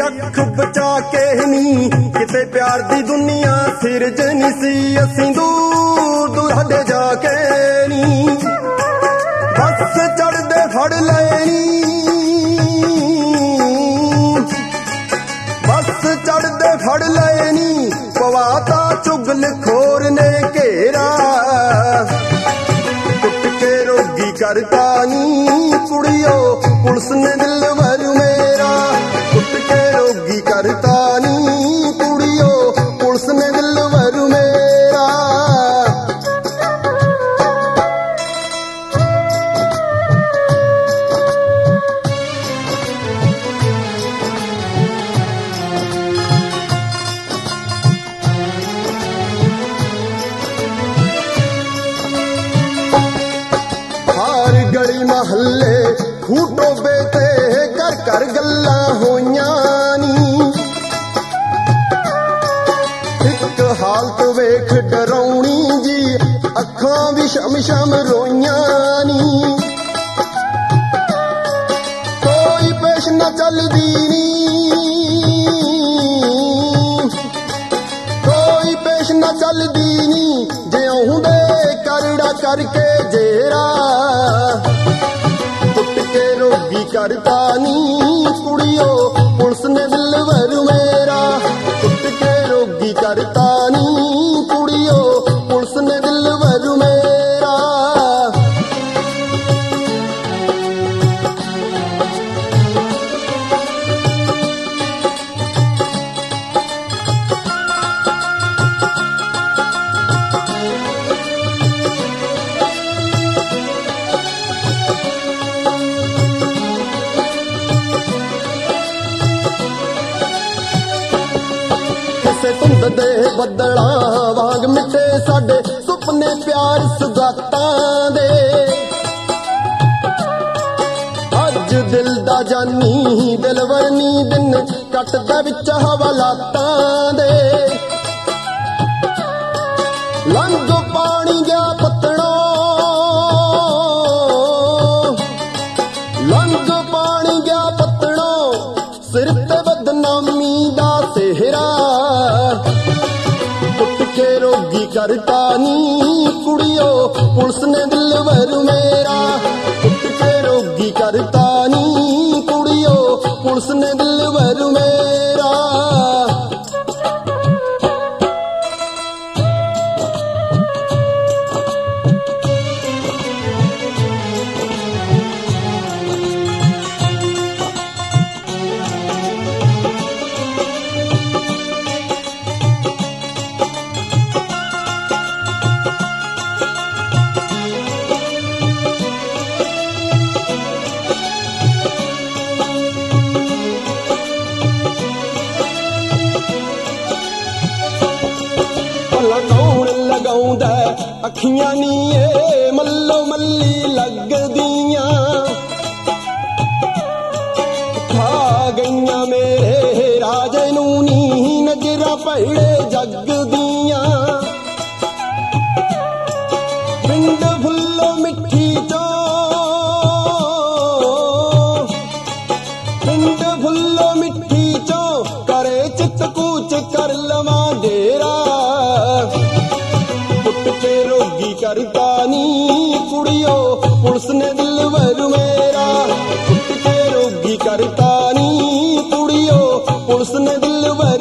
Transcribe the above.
अख बचा के नी किते प्यार दी दुनिया सिरजनी सी असीं दूर दूर हदे जाके नी बस चढ़दे फड़ लैनी बस चढ़दे फड़ लैनी पवाता चुगल खोर ने घेरा टुट के रोगी करता नी कुड़ियो पुलिस ने दिल भर मेरा टुट के रोगी करता नी कुड़ियो पुलिस ने दिल भर मेरा। हर गली महल्ले खूटो बेते कर कर गल्ला होइयां नी एक हालत वेख डराउनी जी अखां भी शम शम रोइयां नी कोई पेश न चलदी नी कोई पेश न चलदी नी ज्यों दे करड़ा करके जेरा रोगी करता नी कुड़ियो पुलिस ने दिल भर मेरा टुट के रोगी करता नी कुड़ियो पुलिस ने दिल भर मेरा। धुंद दे बदला वांग मिटे साडे सुपने प्यार सुगातां दे अज दिल दा जानी दिलवर नी दिन कटदा विच हवालातां दे लंघ पानी गया पतणो लंघ पानी गया पतणो सिर ते बदनामी दा सेहरा टुट के रोगी करता नी कुड़ियो पुलिस ने दिल भर मेरा टुट के रोगी करता नी कुड़ियो पुलिस ने दिल भर मेरा। लगाउंदा अखियां नी ए मल्लो मल्ली लगदियां खा गईयां मेरे राजे नू नी नजरा भैड़े जगदियां पिंड फुल्लो मिट्ठी चो पिंड फुल्लो मिट्ठी चो करे चित कूच कर लवा डेरा रोगी करता नी कुड़ियो पुलिस ने दिल भर मेरा टुट के रोगी करता नी कुड़ियो पुलिस ने दिल भर